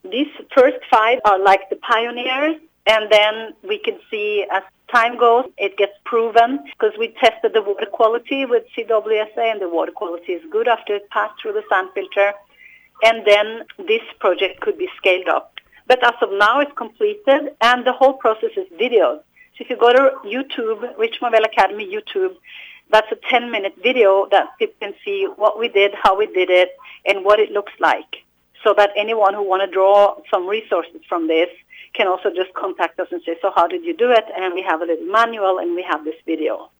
These first 5 are like the pioneers, and then we can see as time goes, it gets proven because we tested the water quality with CWSA, and the water quality is good after it passed through the sand filter. And then this project could be scaled up. But as of now, it's completed, and the whole process is videoed. So if you go to YouTube, Richmond Well Academy YouTube, that's a 10-minute video that people can see what we did, how we did it, and what it looks like. So that anyone who want to draw some resources from this can also just contact us and say, so how did you do it? And we have a little manual and we have this video.